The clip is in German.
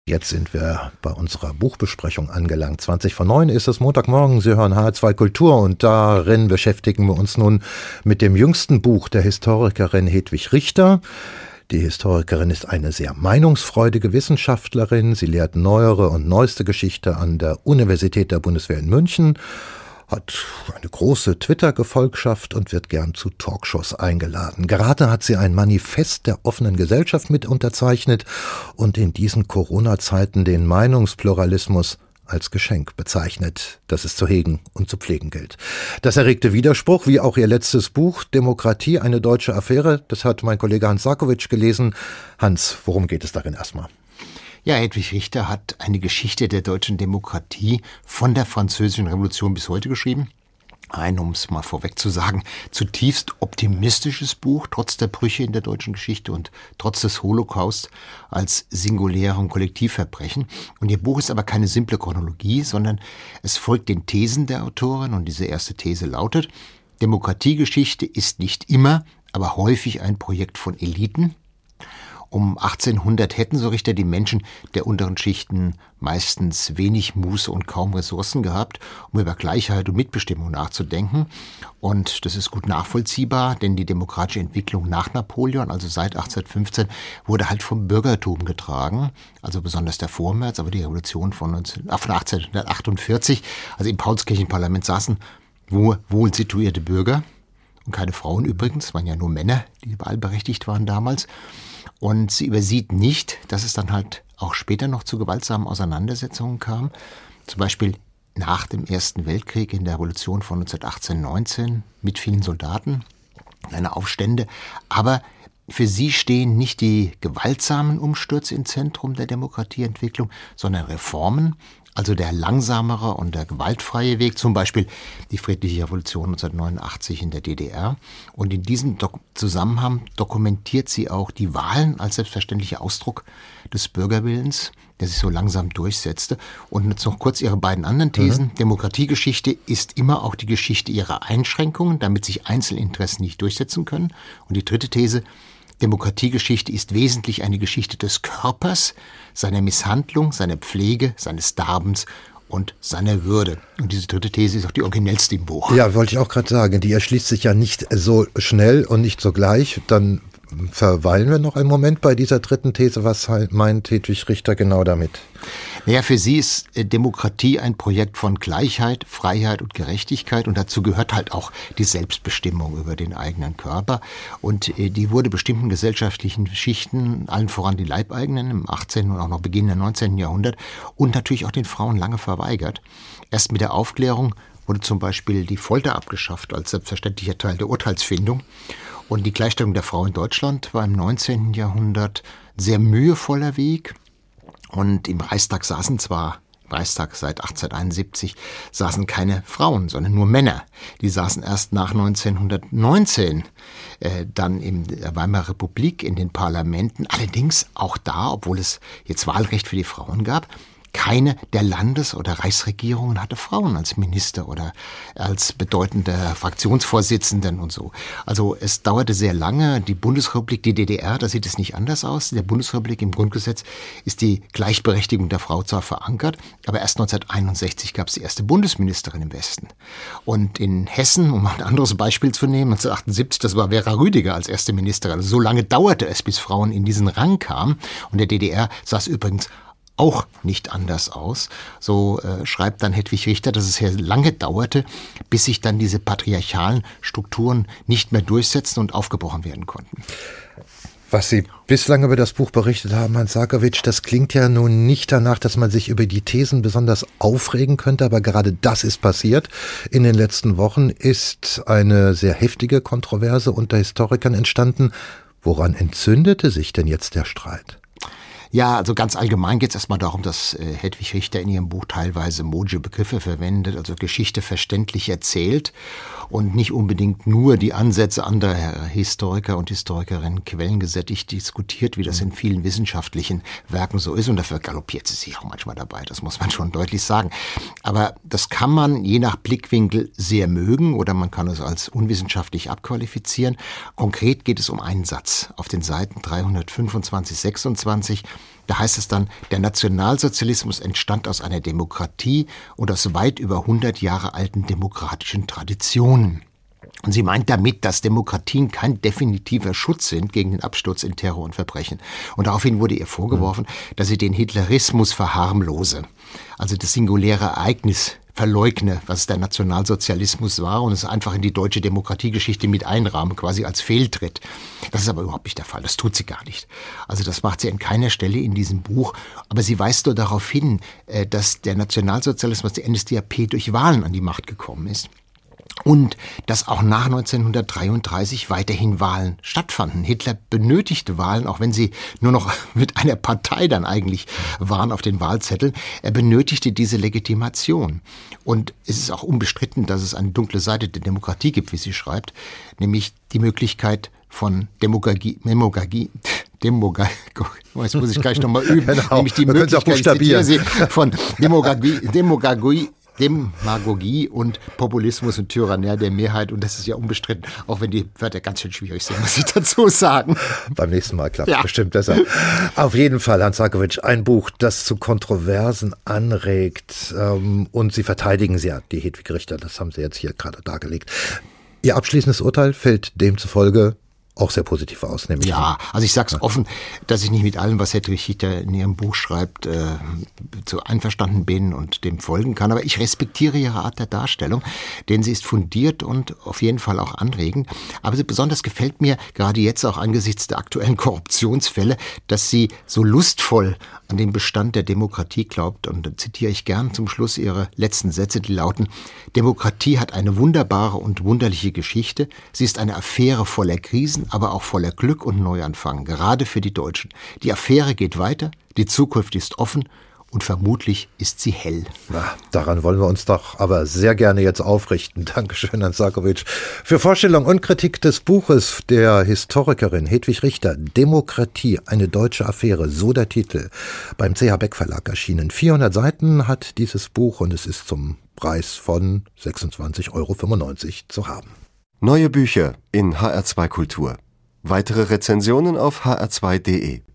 Jetzt sind wir bei unserer Buchbesprechung angelangt. 20:09 ist es, Montagmorgen. Sie hören HR2 Kultur und darin beschäftigen wir uns nun mit dem jüngsten Buch der Historikerin Hedwig Richter. Die Historikerin ist eine sehr meinungsfreudige Wissenschaftlerin. Sie lehrt neuere und neueste Geschichte an der Universität der Bundeswehr in München, hat eine große Twitter-Gefolgschaft und wird gern zu Talkshows eingeladen. Gerade hat sie ein Manifest der offenen Gesellschaft mit unterzeichnet und in diesen Corona-Zeiten den Meinungspluralismus als Geschenk bezeichnet, das es zu hegen und zu pflegen gilt. Das erregte Widerspruch, wie auch ihr letztes Buch Demokratie, eine deutsche Affäre. Das hat mein Kollege Hans Sarkowitsch gelesen. Hans, worum geht es darin erstmal? Ja, Hedwig Richter hat eine Geschichte der deutschen Demokratie von der Französischen Revolution bis heute geschrieben. Ein, um es mal vorweg zu sagen, zutiefst optimistisches Buch, trotz der Brüche in der deutschen Geschichte und trotz des Holocaust als singulären Kollektivverbrechen. Und ihr Buch ist aber keine simple Chronologie, sondern es folgt den Thesen der Autorin. Und diese erste These lautet: Demokratiegeschichte ist nicht immer, aber häufig ein Projekt von Eliten. Um 1800 hätten, so Richter, die Menschen der unteren Schichten meistens wenig Muße und kaum Ressourcen gehabt, um über Gleichheit und Mitbestimmung nachzudenken. Und das ist gut nachvollziehbar, denn die demokratische Entwicklung nach Napoleon, also seit 1815, wurde halt vom Bürgertum getragen, also besonders der Vormärz, aber die Revolution von 1848, also im Paulskirchenparlament saßen wohl situierte Bürger und keine Frauen übrigens, es waren ja nur Männer, die wahlberechtigt waren damals. Und sie übersieht nicht, dass es dann halt auch später noch zu gewaltsamen Auseinandersetzungen kam. Zum Beispiel nach dem Ersten Weltkrieg in der Revolution von 1918-19 mit vielen Soldaten, eine Aufstände. Aber für sie stehen nicht die gewaltsamen Umstürze im Zentrum der Demokratieentwicklung, sondern Reformen. Also der langsamere und der gewaltfreie Weg, zum Beispiel die friedliche Revolution 1989 in der DDR. Und in diesem Zusammenhang dokumentiert sie auch die Wahlen als selbstverständlicher Ausdruck des Bürgerwillens, der sich so langsam durchsetzte. Und jetzt noch kurz ihre beiden anderen Thesen. Demokratiegeschichte ist immer auch die Geschichte ihrer Einschränkungen, damit sich Einzelinteressen nicht durchsetzen können. Und die dritte These: Demokratiegeschichte ist wesentlich eine Geschichte des Körpers, seiner Misshandlung, seiner Pflege, seines Darbens und seiner Würde. Und diese dritte These ist auch die originellste im Buch. Ja, wollte ich auch gerade sagen, die erschließt sich ja nicht so schnell und nicht so gleich. Dann verweilen wir noch einen Moment bei dieser dritten These. Was meint Hedwig Richter genau damit? Naja, für sie ist Demokratie ein Projekt von Gleichheit, Freiheit und Gerechtigkeit. Und dazu gehört halt auch die Selbstbestimmung über den eigenen Körper. Und die wurde bestimmten gesellschaftlichen Schichten, allen voran die Leibeigenen im 18. und auch noch Beginn des 19. Jahrhundert und natürlich auch den Frauen lange verweigert. Erst mit der Aufklärung wurde zum Beispiel die Folter abgeschafft als selbstverständlicher Teil der Urteilsfindung. Und die Gleichstellung der Frau in Deutschland war im 19. Jahrhundert sehr mühevoller Weg. Und im Reichstag seit 1871 saßen keine Frauen, sondern nur Männer. Die saßen erst nach 1919 dann in der Weimarer Republik in den Parlamenten. Allerdings auch da, obwohl es jetzt Wahlrecht für die Frauen gab, keine der Landes- oder Reichsregierungen hatte Frauen als Minister oder als bedeutende Fraktionsvorsitzenden und so. Also es dauerte sehr lange. Die Bundesrepublik, die DDR, da sieht es nicht anders aus. In der Bundesrepublik im Grundgesetz ist die Gleichberechtigung der Frau zwar verankert, aber erst 1961 gab es die erste Bundesministerin im Westen. Und in Hessen, um ein anderes Beispiel zu nehmen, 1978, das war Vera Rüdiger als erste Ministerin. Also so lange dauerte es, bis Frauen in diesen Rang kamen. Und der DDR sah es übrigens auch nicht anders aus. So schreibt dann Hedwig Richter, dass es sehr lange dauerte, bis sich dann diese patriarchalen Strukturen nicht mehr durchsetzten und aufgebrochen werden konnten. Was Sie bislang über das Buch berichtet haben, Hans Sarkowitsch, das klingt ja nun nicht danach, dass man sich über die Thesen besonders aufregen könnte, aber gerade das ist passiert. In den letzten Wochen ist eine sehr heftige Kontroverse unter Historikern entstanden. Woran entzündete sich denn jetzt der Streit? Ja, also ganz allgemein geht es erstmal darum, dass Hedwig Richter in ihrem Buch teilweise modische Begriffe verwendet, also Geschichte verständlich erzählt und nicht unbedingt nur die Ansätze anderer Historiker und Historikerinnen quellengesättigt diskutiert, wie das in vielen wissenschaftlichen Werken so ist. Und dafür galoppiert sie sich auch manchmal dabei, das muss man schon deutlich sagen. Aber das kann man je nach Blickwinkel sehr mögen oder man kann es als unwissenschaftlich abqualifizieren. Konkret geht es um einen Satz auf den Seiten 325, 26. Da heißt es dann, der Nationalsozialismus entstand aus einer Demokratie und aus weit über 100 Jahre alten demokratischen Traditionen. Und sie meint damit, dass Demokratien kein definitiver Schutz sind gegen den Absturz in Terror und Verbrechen. Und daraufhin wurde ihr vorgeworfen, dass sie den Hitlerismus verharmlose, also das singuläre Ereignis verleugne, was der Nationalsozialismus war und es einfach in die deutsche Demokratiegeschichte mit einrahmen, quasi als Fehltritt. Das ist aber überhaupt nicht der Fall, das tut sie gar nicht. Also das macht sie an keiner Stelle in diesem Buch, aber sie weist nur darauf hin, dass der Nationalsozialismus, die NSDAP, durch Wahlen an die Macht gekommen ist. Und dass auch nach 1933 weiterhin Wahlen stattfanden. Hitler benötigte Wahlen, auch wenn sie nur noch mit einer Partei dann eigentlich waren auf den Wahlzetteln. Er benötigte diese Legitimation. Und es ist auch unbestritten, dass es eine dunkle Seite der Demokratie gibt, wie sie schreibt, nämlich die Möglichkeit von Demagogie, jetzt muss ich gleich nochmal üben, genau. Nämlich die Möglichkeit von Demagogie und Populismus und Tyrannei der Mehrheit. Und das ist ja unbestritten, auch wenn die Wörter ganz schön schwierig sind, muss ich dazu sagen. Beim nächsten Mal klappt es bestimmt besser. Auf jeden Fall, Hans Sarkowitsch, ein Buch, das zu Kontroversen anregt. Und Sie verteidigen ja die Hedwig Richter, das haben Sie jetzt hier gerade dargelegt. Ihr abschließendes Urteil fällt demzufolge auch sehr positiv aus, nämlich. Ja, also ich sag's offen, dass ich nicht mit allem, was Hedwig Richter in ihrem Buch schreibt, so einverstanden bin und dem folgen kann. Aber ich respektiere ihre Art der Darstellung, denn sie ist fundiert und auf jeden Fall auch anregend. Aber besonders gefällt mir, gerade jetzt auch angesichts der aktuellen Korruptionsfälle, dass sie so lustvoll an den Bestand der Demokratie glaubt. Und da zitiere ich gern zum Schluss ihre letzten Sätze, die lauten: Demokratie hat eine wunderbare und wunderliche Geschichte. Sie ist eine Affäre voller Krisen, aber auch voller Glück und Neuanfang, gerade für die Deutschen. Die Affäre geht weiter, die Zukunft ist offen und vermutlich ist sie hell. Na, daran wollen wir uns doch aber sehr gerne jetzt aufrichten. Dankeschön, Hans Sarkowitsch. Für Vorstellung und Kritik des Buches der Historikerin Hedwig Richter, Demokratie, eine deutsche Affäre, so der Titel, beim CH Beck Verlag erschienen. 400 Seiten hat dieses Buch und es ist zum Preis von 26,95 € zu haben. Neue Bücher in HR2 Kultur. Weitere Rezensionen auf hr2.de.